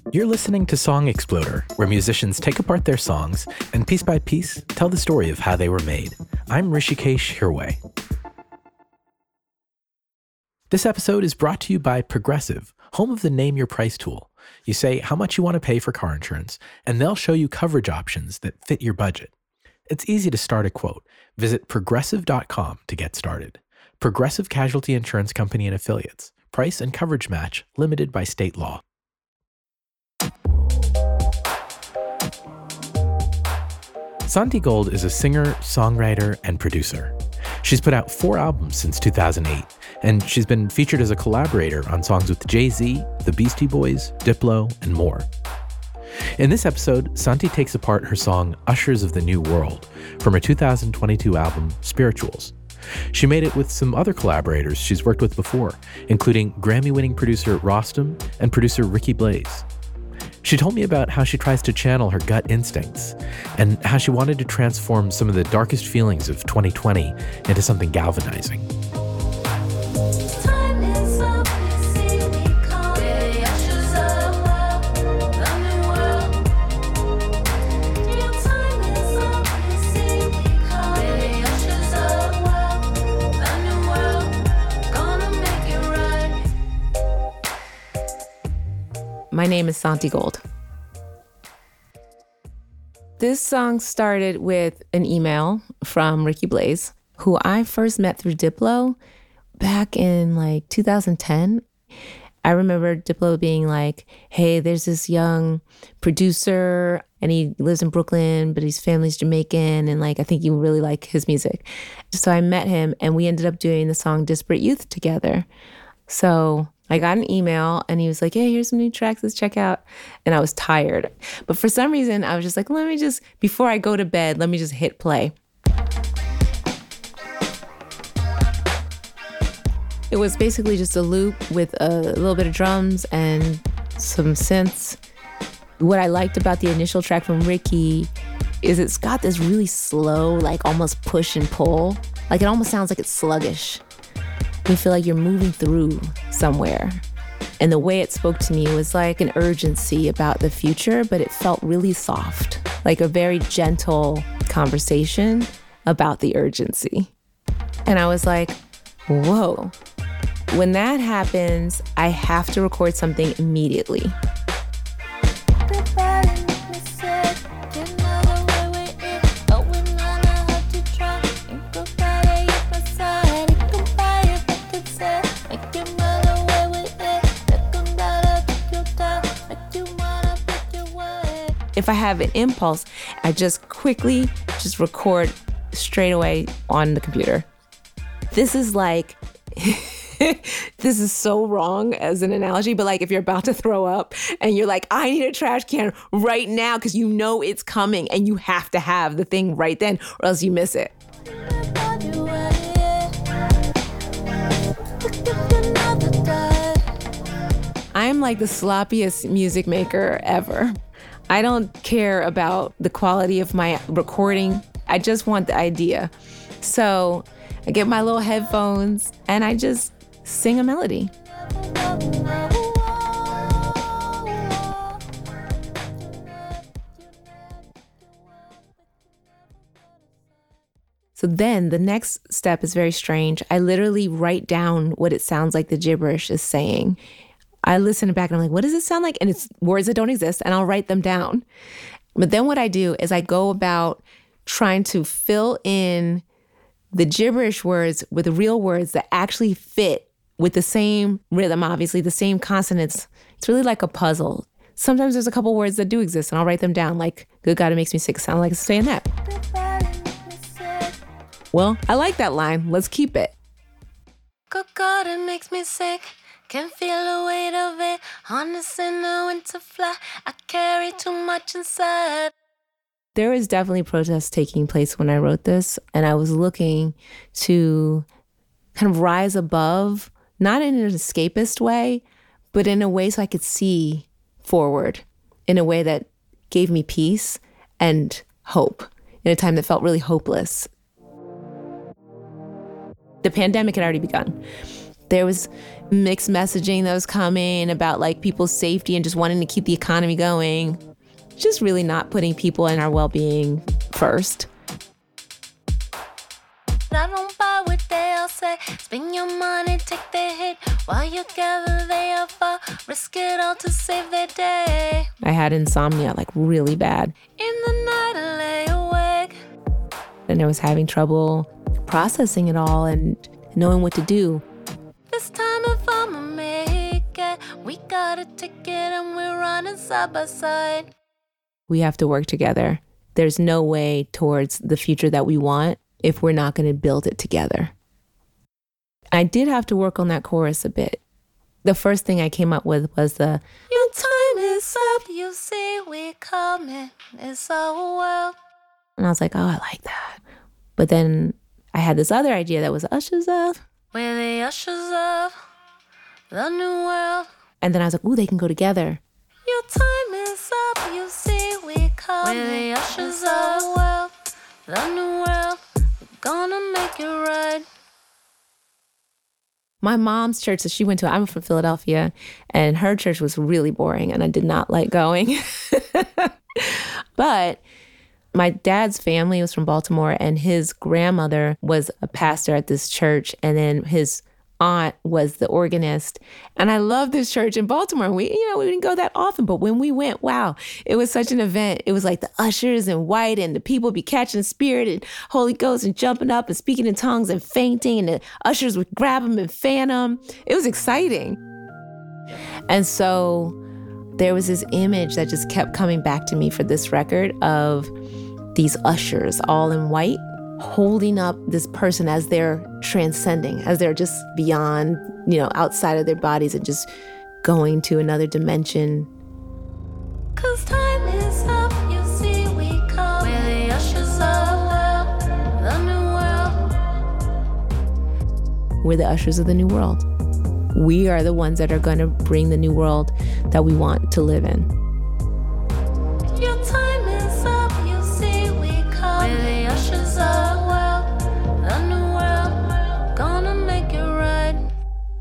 You're listening to Song Exploder, where musicians take apart their songs and piece by piece tell the story of how they were made. I'm Rishikesh Hirway. This episode is brought to you by Progressive, home of the Name Your Price tool. You say how much you want to pay for car insurance, and they'll show you coverage options that fit your budget. It's easy to start a quote. Visit progressive.com to get started. Progressive Casualty Insurance Company and Affiliates. Price and coverage match limited by state law. Santi Gold is a singer, songwriter, and producer. She's put out 4 albums since 2008, and she's been featured as a collaborator on songs with Jay-Z, the Beastie Boys, Diplo, and more. In this episode, Santi takes apart her song Ushers of the New World from her 2022 album Spirituals. She made it with some other collaborators she's worked with before, including Grammy-winning producer Rostam and producer Ricky Blaze. She told me about how she tries to channel her gut instincts and how she wanted to transform some of the darkest feelings of 2020 into something galvanizing. My name is Santi Gold. This song started with an email from Ricky Blaze, who I first met through Diplo back in 2010. I remember Diplo being like, hey, there's this young producer and he lives in Brooklyn, but his family's Jamaican. And I think you really like his music. So I met him and we ended up doing the song Disparate Youth together. So I got an email and he was like, hey, here's some new tracks, let's check out. And I was tired. But for some reason, I was just like, before I go to bed, let me just hit play. It was basically just a loop with a little bit of drums and some synths. What I liked about the initial track from Ricky is it's got this really slow, almost push and pull. It almost sounds like it's sluggish. You feel like you're moving through somewhere. And the way it spoke to me was like an urgency about the future, but it felt really soft, like a very gentle conversation about the urgency. And I was like, whoa. When that happens, I have to record something immediately. If I have an impulse, I just quickly record straight away on the computer. This is this is so wrong as an analogy, but if you're about to throw up and you're like, I need a trash can right now because you know it's coming and you have to have the thing right then or else you miss it. I'm the sloppiest music maker ever. I don't care about the quality of my recording. I just want the idea. So I get my little headphones and I just sing a melody. So then the next step is very strange. I literally write down what it sounds like the gibberish is saying. I listen back and I'm like, what does it sound like? And it's words that don't exist, and I'll write them down. But then what I do is I go about trying to fill in the gibberish words with real words that actually fit with the same rhythm, obviously, the same consonants. It's really like a puzzle. Sometimes there's a couple words that do exist, and I'll write them down, like, good God, it makes me sick. Sound like it's saying that. Well, I like that line. Let's keep it. Good God, it makes me sick. Can feel the weight of it. Honest in the winter fly. I carry too much inside. There was definitely protests taking place when I wrote this, and I was looking to kind of rise above, not in an escapist way, but in a way so I could see forward in a way that gave me peace and hope in a time that felt really hopeless. The pandemic had already begun. There was mixed messaging that was coming about like people's safety and just wanting to keep the economy going. Just really not putting people and our well-being first. I don't buy what they all say. Spend your money, take the hit. While you gather, they are far. Risk it all to save their day. I had insomnia, like really bad. In the night, I lay awake. And I was having trouble processing it all and knowing what to do. This time if I'ma make it, we got a ticket and we're running side by side. We have to work together. There's no way towards the future that we want if we're not going to build it together. I did have to work on that chorus a bit. The first thing I came up with was the, your time is up, you see we coming, it's our world. And I was like, oh, I like that. But then I had this other idea that was ushers of. We're the ushers of the new world. And then I was like, ooh, they can go together. Your time is up, you see we coming. We're the ushers of the world, the new world. Gonna make it right. My mom's church that she went to, I'm from Philadelphia, and her church was really boring, and I did not like going. But my dad's family was from Baltimore, and his grandmother was a pastor at this church, and then his aunt was the organist. And I love this church in Baltimore. We didn't go that often, but when we went, wow, it was such an event. It was like the ushers in white and the people be catching the spirit and Holy Ghost and jumping up and speaking in tongues and fainting, and the ushers would grab them and fan them. It was exciting. And so there was this image that just kept coming back to me for this record of these ushers all in white, holding up this person as they're transcending, as they're just beyond, outside of their bodies and just going to another dimension. 'Cause time is up, you see we come. We're the ushers of the new world. We're the ushers of the new world. We are the ones that are going to bring the new world that we want to live in. Your time is up, you see we come. We're the ushers of the new world. Gonna make it right.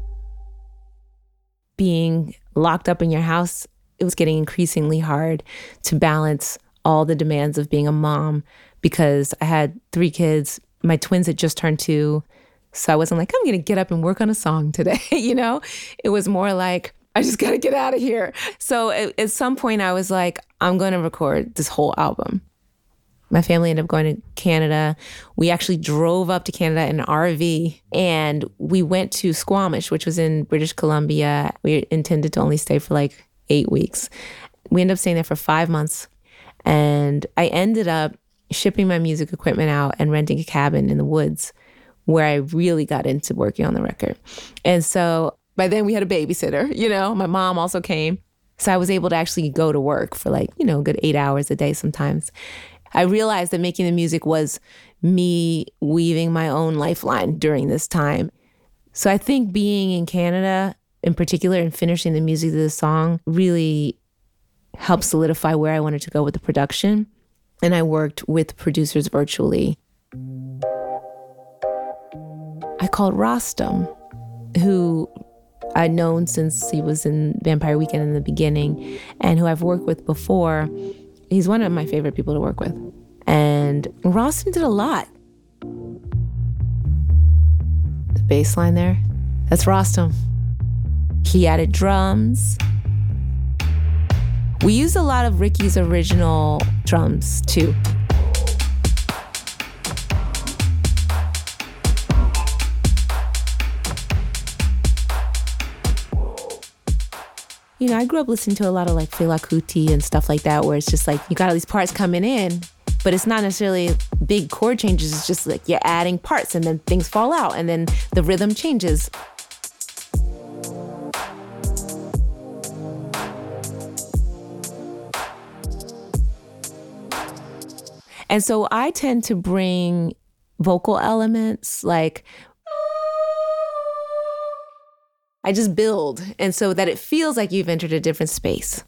Being locked up in your house, it was getting increasingly hard to balance all the demands of being a mom because I had 3 kids. My twins had just turned 2. So I wasn't like, I'm going to get up and work on a song today. It was more like, I just got to get out of here. So at some point I was like, I'm going to record this whole album. My family ended up going to Canada. We actually drove up to Canada in an RV, and we went to Squamish, which was in British Columbia. We intended to only stay for like 8 weeks. We ended up staying there for 5 months, and I ended up shipping my music equipment out and renting a cabin in the woods where I really got into working on the record. And so by then we had a babysitter, my mom also came. So I was able to actually go to work for like, a good 8 hours a day sometimes. I realized that making the music was me weaving my own lifeline during this time. So I think being in Canada in particular and finishing the music of the song really helped solidify where I wanted to go with the production. And I worked with producers virtually. I called Rostam, who I'd known since he was in Vampire Weekend in the beginning and who I've worked with before. He's one of my favorite people to work with. And Rostam did a lot. The bass line there, that's Rostam. He added drums. We used a lot of Ricky's original drums too. I grew up listening to a lot of like Fela Kuti and stuff like that, where it's just like you got all these parts coming in, but it's not necessarily big chord changes. It's just like you're adding parts and then things fall out and then the rhythm changes. And so I tend to bring vocal elements like I just build, and so that it feels like you've entered a different space.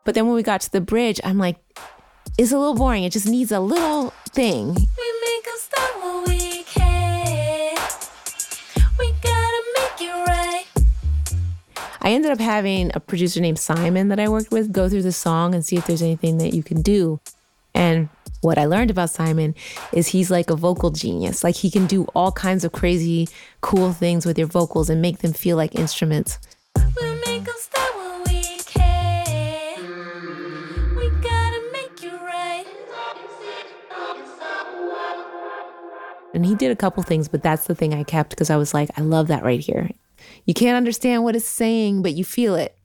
But then when we got to the bridge, I'm like, it's a little boring. It just needs a little thing. We make a start what we can. We gotta make it right. I ended up having a producer named Simon that I worked with go through the song and see if there's anything that you can do. And what I learned about Simon is he's like a vocal genius. Like he can do all kinds of crazy, cool things with your vocals and make them feel like instruments. We'll make a start what we can. We gotta make it right. And he did a couple things, but that's the thing I kept because I was like, I love that right here. You can't understand what it's saying, but you feel it.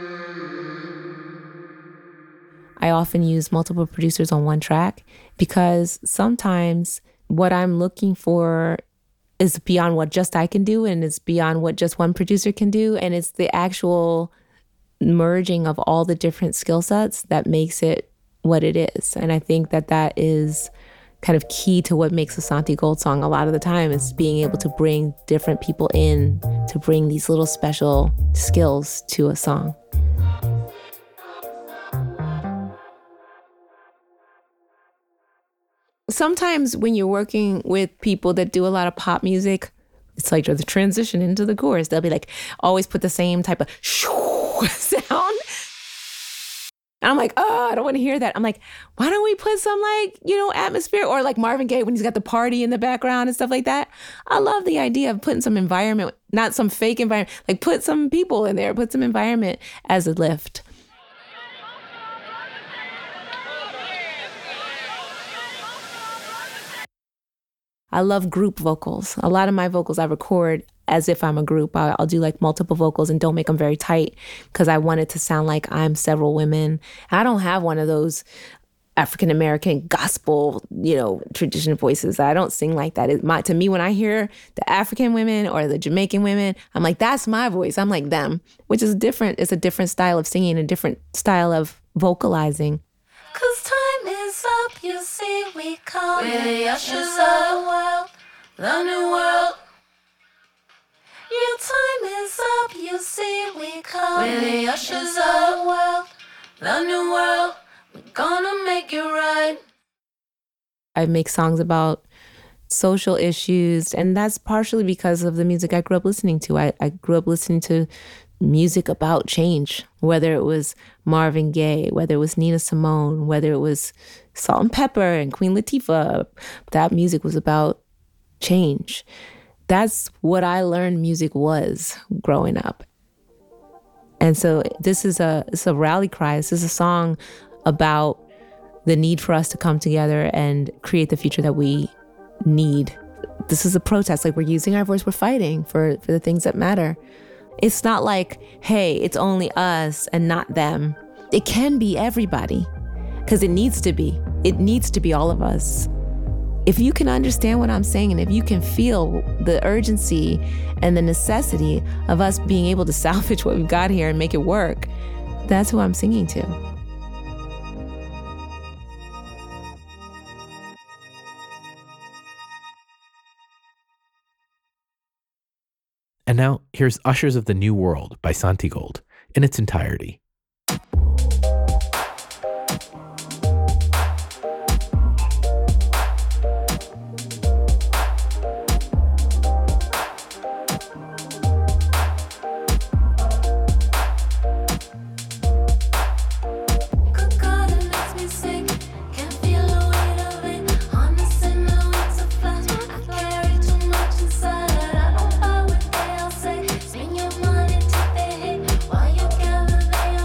I often use multiple producers on one track because sometimes what I'm looking for is beyond what just I can do, and it's beyond what just one producer can do. And it's the actual merging of all the different skill sets that makes it what it is. And I think that that is kind of key to what makes a Santi Gold song a lot of the time, is being able to bring different people in to bring these little special skills to a song. Sometimes when you're working with people that do a lot of pop music, it's like the transition into the chorus. They'll be like, always put the same type of sound. And I'm like, oh, I don't want to hear that. I'm like, why don't we put some like, atmosphere, or like Marvin Gaye when he's got the party in the background and stuff like that. I love the idea of putting some environment, not some fake environment, like put some people in there, put some environment as a lift. I love group vocals. A lot of my vocals I record as if I'm a group. I'll do like multiple vocals and don't make them very tight because I want it to sound like I'm several women. I don't have one of those African-American gospel, tradition voices. I don't sing like that. To me, when I hear the African women or the Jamaican women, I'm like, that's my voice. I'm like them, which is different. It's a different style of singing, a different style of vocalizing. 'Cause time is up, you see, we come. We're the ushers of the world, the new world. Your time is up, you see, we come. We're the ushers of the world, the new world. We're gonna make it right. I make songs about social issues, and that's partially because of the music I grew up listening to. I grew up listening to music about change, whether it was Marvin Gaye, whether it was Nina Simone, whether it was Salt-N-Pepa and Queen Latifah. That music was about change. That's what I learned music was growing up. And so it's a rally cry. This is a song about the need for us to come together and create the future that we need. This is a protest. Like, we're using our voice, we're fighting for the things that matter. It's not like, hey, it's only us and not them. It can be everybody, because it needs to be. It needs to be all of us. If you can understand what I'm saying, and if you can feel the urgency and the necessity of us being able to salvage what we've got here and make it work, that's who I'm singing to. And now, here's Ushers of the New World by Santi Gold in its entirety. While you gather, they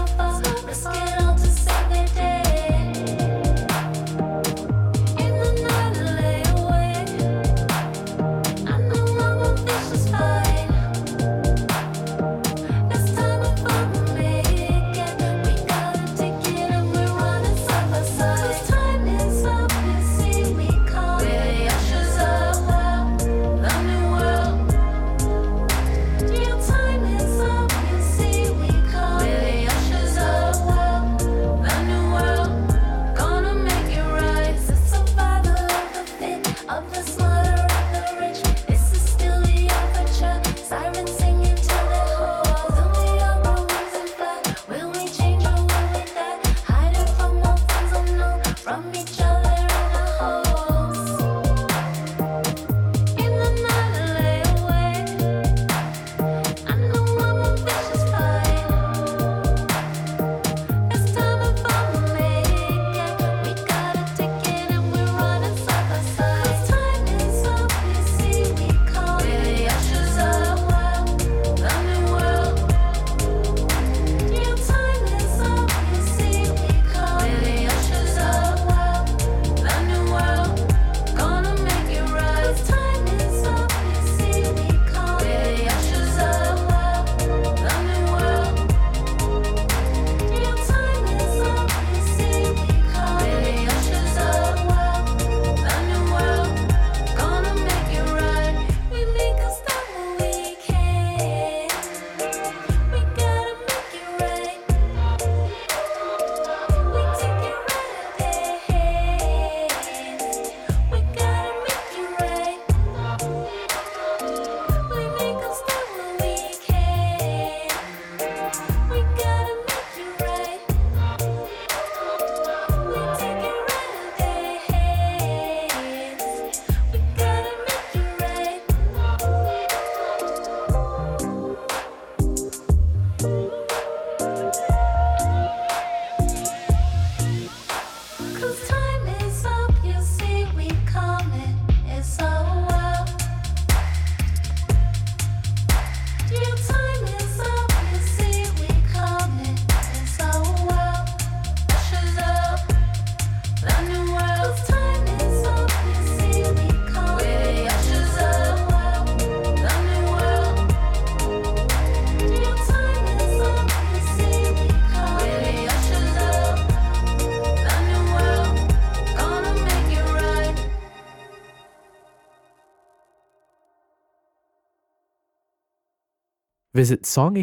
Visit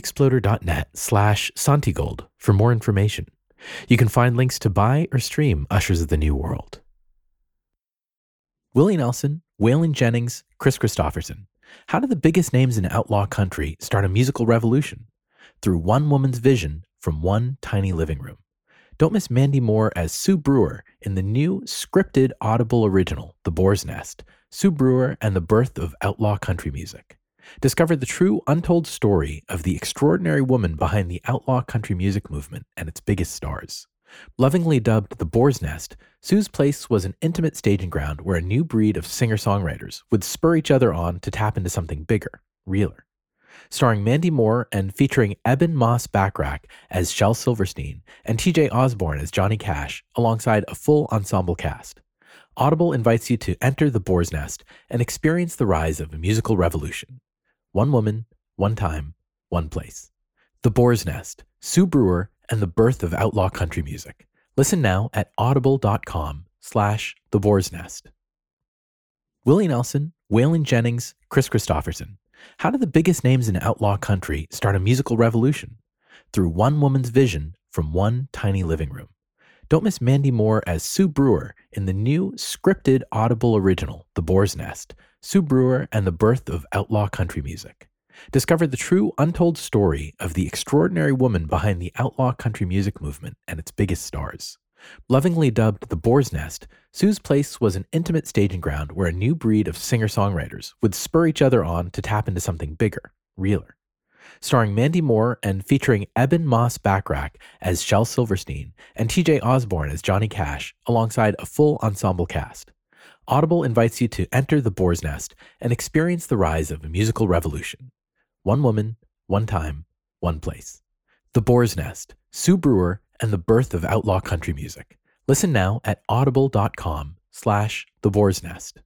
songexploder.net/Santigold for more information. You can find links to buy or stream Ushers of the New World. Willie Nelson, Waylon Jennings, Kris Kristofferson. How did the biggest names in outlaw country start a musical revolution? Through one woman's vision from one tiny living room. Don't miss Mandy Moore as Sue Brewer in the new scripted Audible original, The Boar's Nest, Sue Brewer and the Birth of Outlaw Country Music. Discover the true untold story of the extraordinary woman behind the outlaw country music movement and its biggest stars. Lovingly dubbed The Boar's Nest, Sue's place was an intimate staging ground where a new breed of singer-songwriters would spur each other on to tap into something bigger, realer. Starring Mandy Moore and featuring Ebon Moss-Bachrach as Shel Silverstein and TJ Osborne as Johnny Cash, alongside a full ensemble cast. Audible invites you to enter The Boar's Nest and experience the rise of a musical revolution. One woman, one time, one place. The Boar's Nest, Sue Brewer, and the Birth of Outlaw Country Music. Listen now at audible.com/The Boar's Nest. Willie Nelson, Waylon Jennings, Kris Kristofferson. How did the biggest names in outlaw country start a musical revolution? Through one woman's vision from one tiny living room. Don't miss Mandy Moore as Sue Brewer in the new scripted Audible original, The Boar's Nest, Sue Brewer and the Birth of Outlaw Country Music. Discover the true untold story of the extraordinary woman behind the outlaw country music movement and its biggest stars. Lovingly dubbed The Boar's Nest, Sue's place was an intimate staging ground where a new breed of singer-songwriters would spur each other on to tap into something bigger, realer. Starring Mandy Moore and featuring Ebon Moss-Bachrach as Shel Silverstein and TJ Osborne as Johnny Cash, alongside a full ensemble cast. Audible invites you to enter The Boar's Nest and experience the rise of a musical revolution. One woman, one time, one place. The Boar's Nest, Sue Brewer, and the Birth of Outlaw Country Music. Listen now at audible.com/The Boar's Nest.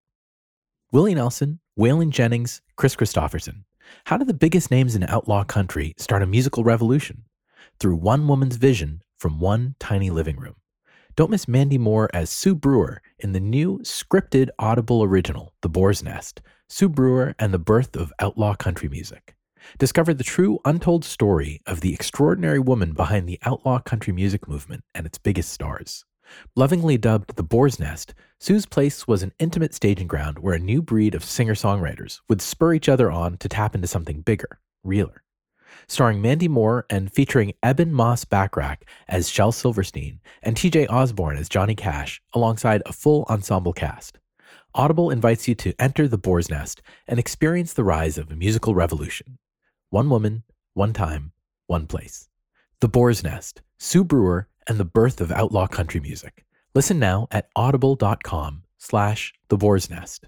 Willie Nelson, Waylon Jennings, Kris Kristofferson. How did the biggest names in outlaw country start a musical revolution? Through one woman's vision from one tiny living room. Don't miss Mandy Moore as Sue Brewer in the new scripted Audible original, The Boar's Nest, Sue Brewer and the Birth of Outlaw Country Music. Discover the true untold story of the extraordinary woman behind the outlaw country music movement and its biggest stars. Lovingly dubbed The Boar's Nest, Sue's place was an intimate staging ground where a new breed of singer-songwriters would spur each other on to tap into something bigger, realer. starring Mandy Moore and featuring Eben Moss-Bachrach as Shel Silverstein and TJ Osborne as Johnny Cash, alongside a full ensemble cast. Audible invites you to enter the Boar's Nest and experience the rise of a musical revolution. One woman, one time, one place. The Boar's Nest, Sue Brewer, and the birth of outlaw country music. Listen now at audible.com/The Boar's Nest.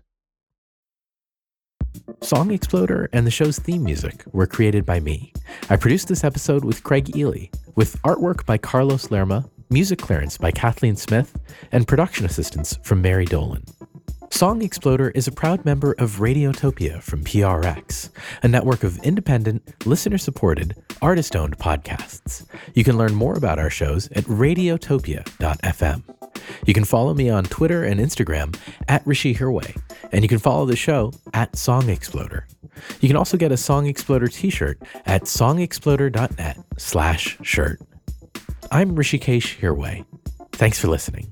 Song Exploder and the show's theme music were created by me. I produced this episode with Craig Ely, with artwork by Carlos Lerma, music clearance by Kathleen Smith, and production assistance from Mary Dolan. Song Exploder is a proud member of Radiotopia from PRX, a network of independent, listener-supported, artist-owned podcasts. You can learn more about our shows at radiotopia.fm. You can follow me on Twitter and Instagram at Rishi Hirway, and you can follow the show at Song Exploder. You can also get a Song Exploder t-shirt at songexploder.net/shirt. I'm Rishikesh Hirway. Thanks for listening.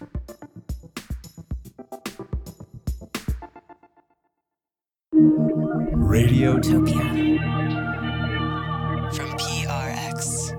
Radiotopia from PRX.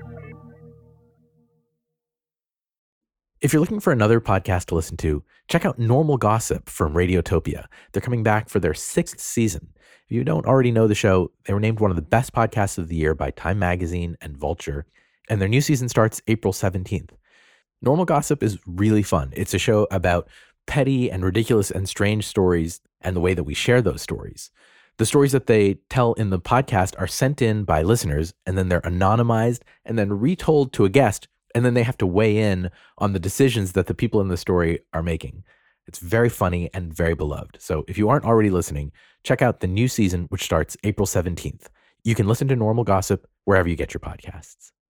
If you're looking for another podcast to listen to, check out Normal Gossip from Radiotopia. They're coming back for their 6th season. If you don't already know the show, they were named one of the best podcasts of the year by Time Magazine and Vulture, and their new season starts April 17th. Normal Gossip is really fun. It's a show about petty and ridiculous and strange stories and the way that we share those stories. The stories that they tell in the podcast are sent in by listeners, and then they're anonymized and then retold to a guest, and then they have to weigh in on the decisions that the people in the story are making. It's very funny and very beloved. So if you aren't already listening, check out the new season, which starts April 17th. You can listen to Normal Gossip wherever you get your podcasts.